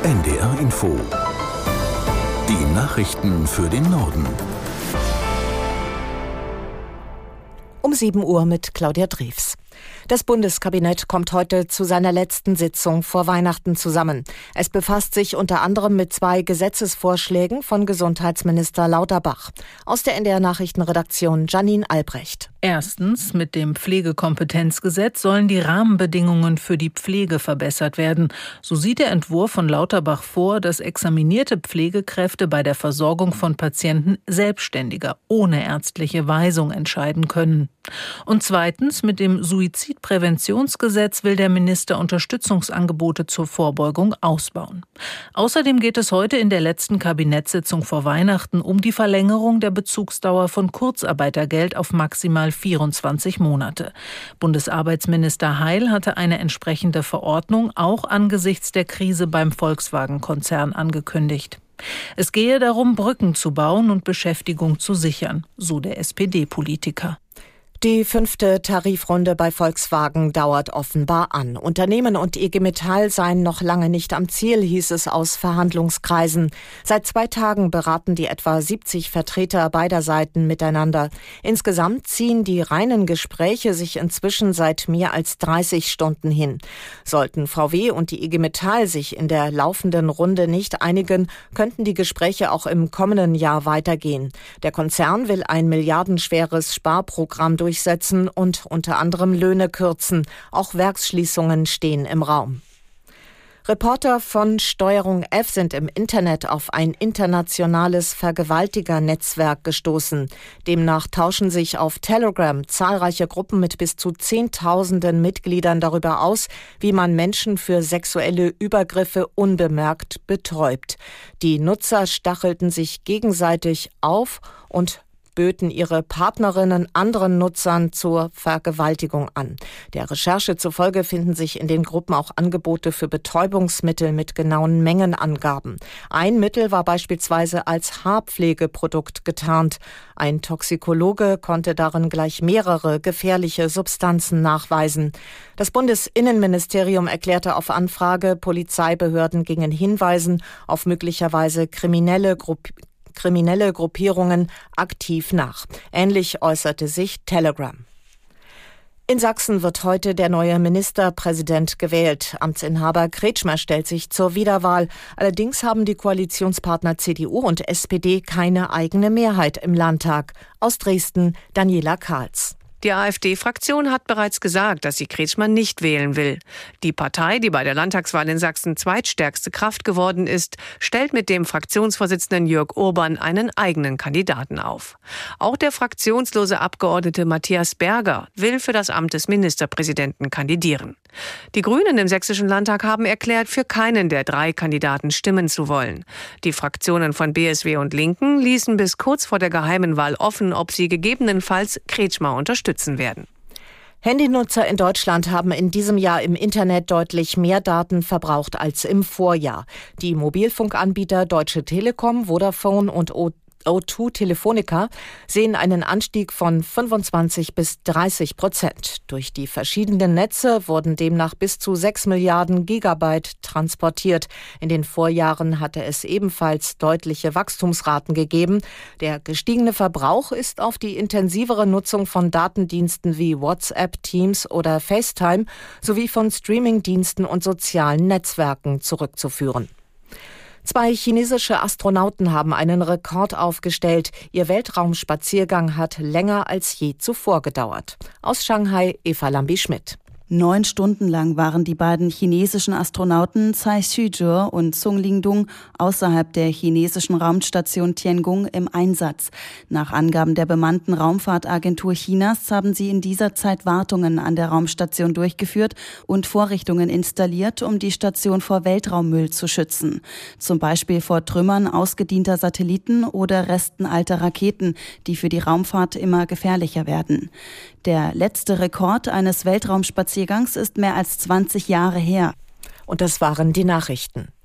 NDR Info. Die Nachrichten für den Norden. Um 7 Uhr mit Claudia Drews. Das Bundeskabinett kommt heute zu seiner letzten Sitzung vor Weihnachten zusammen. Es befasst sich unter anderem mit 2 Gesetzesvorschlägen von Gesundheitsminister Lauterbach. Aus der NDR Nachrichtenredaktion Janine Albrecht. Erstens, mit dem Pflegekompetenzgesetz sollen die Rahmenbedingungen für die Pflege verbessert werden. So sieht der Entwurf von Lauterbach vor, dass examinierte Pflegekräfte bei der Versorgung von Patienten selbstständiger, ohne ärztliche Weisung entscheiden können. Und zweitens, mit dem Suizidpräventionsgesetz will der Minister Unterstützungsangebote zur Vorbeugung ausbauen. Außerdem geht es heute in der letzten Kabinettssitzung vor Weihnachten um die Verlängerung der Bezugsdauer von Kurzarbeitergeld auf maximal 24 Monate. Bundesarbeitsminister Heil hatte eine entsprechende Verordnung auch angesichts der Krise beim Volkswagen-Konzern angekündigt. Es gehe darum, Brücken zu bauen und Beschäftigung zu sichern, so der SPD-Politiker. Die 5. Tarifrunde bei Volkswagen dauert offenbar an. Unternehmen und IG Metall seien noch lange nicht am Ziel, hieß es aus Verhandlungskreisen. Seit 2 Tagen beraten die etwa 70 Vertreter beider Seiten miteinander. Insgesamt ziehen die reinen Gespräche sich inzwischen seit mehr als 30 Stunden hin. Sollten VW und die IG Metall sich in der laufenden Runde nicht einigen, könnten die Gespräche auch im kommenden Jahr weitergehen. Der Konzern will ein milliardenschweres Sparprogramm durchsetzen und unter anderem Löhne kürzen. Auch Werksschließungen stehen im Raum. Reporter von Steuerung F sind im Internet auf ein internationales Vergewaltigernetzwerk gestoßen. Demnach tauschen sich auf Telegram zahlreiche Gruppen mit bis zu Zehntausenden Mitgliedern darüber aus, wie man Menschen für sexuelle Übergriffe unbemerkt betäubt. Die Nutzer stachelten sich gegenseitig auf und böten ihre Partnerinnen anderen Nutzern zur Vergewaltigung an. Der Recherche zufolge finden sich in den Gruppen auch Angebote für Betäubungsmittel mit genauen Mengenangaben. Ein Mittel war beispielsweise als Haarpflegeprodukt getarnt. Ein Toxikologe konnte darin gleich mehrere gefährliche Substanzen nachweisen. Das Bundesinnenministerium erklärte auf Anfrage, Polizeibehörden gingen Hinweisen auf möglicherweise kriminelle Gruppierungen aktiv nach. Ähnlich äußerte sich Telegram. In Sachsen wird heute der neue Ministerpräsident gewählt. Amtsinhaber Kretschmer stellt sich zur Wiederwahl. Allerdings haben die Koalitionspartner CDU und SPD keine eigene Mehrheit im Landtag. Aus Dresden Daniela Karls. Die AfD-Fraktion hat bereits gesagt, dass sie Kretschmer nicht wählen will. Die Partei, die bei der Landtagswahl in Sachsen zweitstärkste Kraft geworden ist, stellt mit dem Fraktionsvorsitzenden Jörg Urban einen eigenen Kandidaten auf. Auch der fraktionslose Abgeordnete Matthias Berger will für das Amt des Ministerpräsidenten kandidieren. Die Grünen im Sächsischen Landtag haben erklärt, für keinen der 3 Kandidaten stimmen zu wollen. Die Fraktionen von BSW und Linken ließen bis kurz vor der geheimen Wahl offen, ob sie gegebenenfalls Kretschmer unterstützen werden. Handynutzer in Deutschland haben in diesem Jahr im Internet deutlich mehr Daten verbraucht als im Vorjahr. Die Mobilfunkanbieter Deutsche Telekom, Vodafone und O2 Telefonica sehen einen Anstieg von 25% bis 30%. Durch die verschiedenen Netze wurden demnach bis zu 6 Milliarden Gigabyte transportiert. In den Vorjahren hatte es ebenfalls deutliche Wachstumsraten gegeben. Der gestiegene Verbrauch ist auf die intensivere Nutzung von Datendiensten wie WhatsApp, Teams oder FaceTime sowie von Streamingdiensten und sozialen Netzwerken zurückzuführen. 2 chinesische Astronauten haben einen Rekord aufgestellt. Ihr Weltraumspaziergang hat länger als je zuvor gedauert. Aus Shanghai Eva Lambi-Schmidt. 9 Stunden lang waren die beiden chinesischen Astronauten Tsai Shizhe und Sung Lingdong außerhalb der chinesischen Raumstation Tiangong im Einsatz. Nach Angaben der bemannten Raumfahrtagentur Chinas haben sie in dieser Zeit Wartungen an der Raumstation durchgeführt und Vorrichtungen installiert, um die Station vor Weltraummüll zu schützen. Zum Beispiel vor Trümmern ausgedienter Satelliten oder Resten alter Raketen, die für die Raumfahrt immer gefährlicher werden. Der letzte Rekord eines Weltraumspaziergangs ist mehr als 20 Jahre her. Und das waren die Nachrichten.